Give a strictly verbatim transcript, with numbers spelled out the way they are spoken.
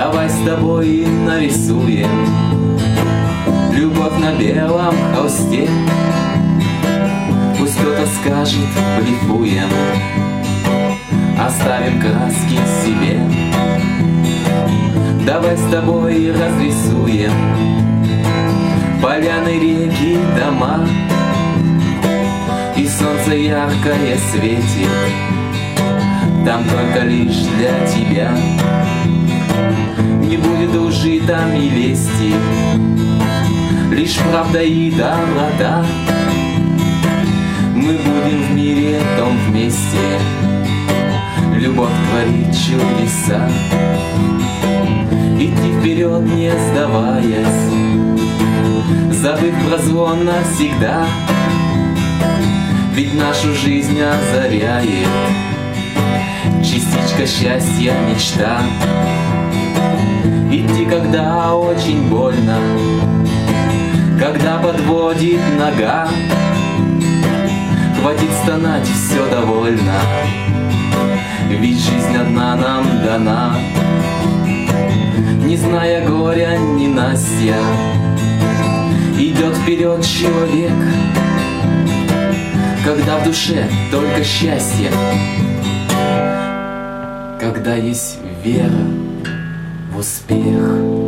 Давай с тобой нарисуем любовь на белом холсте. Пусть кто-то скажет, блефуем, оставим краски себе. Давай с тобой разрисуем поляны, реки, дома, и солнце яркое светит там только лишь для тебя. Не будет лжи там и лести, лишь правда и доброта. Мы будем в мире том вместе, любовь творит чудеса. Идти вперед, не сдаваясь, забыв про звон навсегда. Ведь нашу жизнь озаряет частичка счастья, мечта. Идти, когда очень больно, когда подводит нога. Хватит стонать, все довольно, ведь жизнь одна нам дана. Не зная горя, ненастья, идет вперед человек, когда в душе только счастье, когда есть вера в успех.